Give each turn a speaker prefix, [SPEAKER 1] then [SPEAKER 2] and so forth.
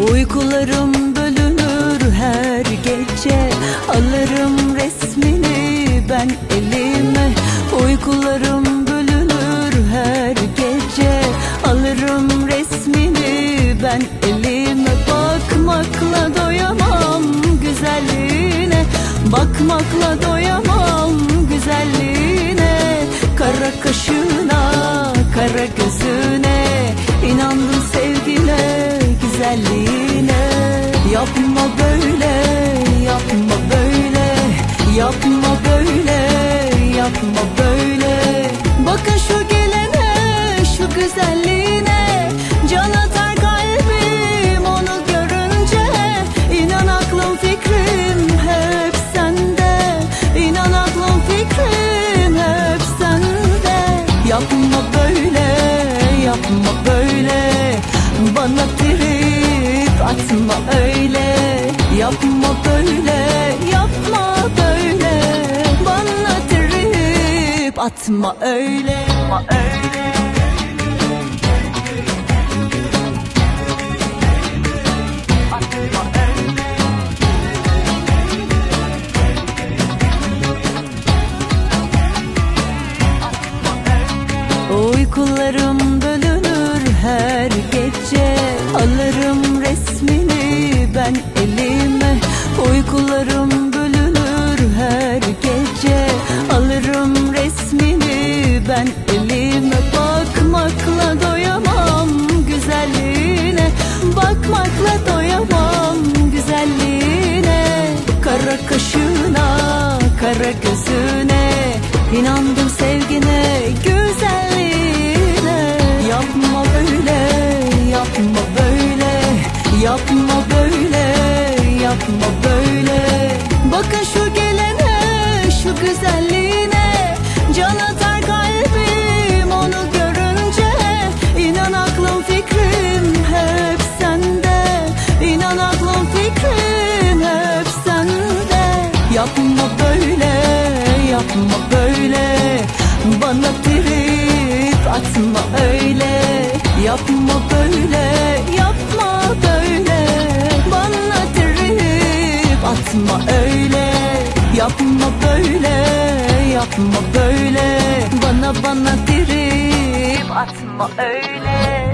[SPEAKER 1] Uykularım bölünür her gece, alırım resmini ben elime. Uykularım bölünür her gece, alırım resmini ben elime. Bakmakla doyamam güzelliğine, bakmakla doyamam güzelliğine. Kara kaşına, kara gözüne, inandım sevgine, güzelliğine. Yapma böyle, yapma böyle, yapma böyle, yapma böyle. Bakın şu gelene, şu güzelliğine, can atar kalbim onu görünce. İnan aklım fikrim hep sende, İnan aklım fikrim hep sende. Yapma böyle, yapma böyle, bana trip atma öyle. Yapma böyle, yapma böyle, bana trip atma öyle, atma öyle. Uykularım bölünür her gece, alırım resmini ben elime. Uykularım bölünür her gece, alırım resmini ben elime. Bakmakla doyamam güzelliğine, bakmakla doyamam güzelliğine. Kara kaşına, kara gözüne, inandım sevgine, güzelliğine. Yapma böyle, yapma böyle, yapma böyle, yapma böyle. Bakın şu gelene, şu güzelliğine, can atar kalbim onu görünce. İnan aklım fikrim hep sende, İnan aklım fikrim hep sende. Yapma böyle, yapma böyle, bana trip atma öyle. Yapma böyle, yapma böyle, bana trip atma öyle. Yapma böyle, yapma böyle, bana trip atma öyle.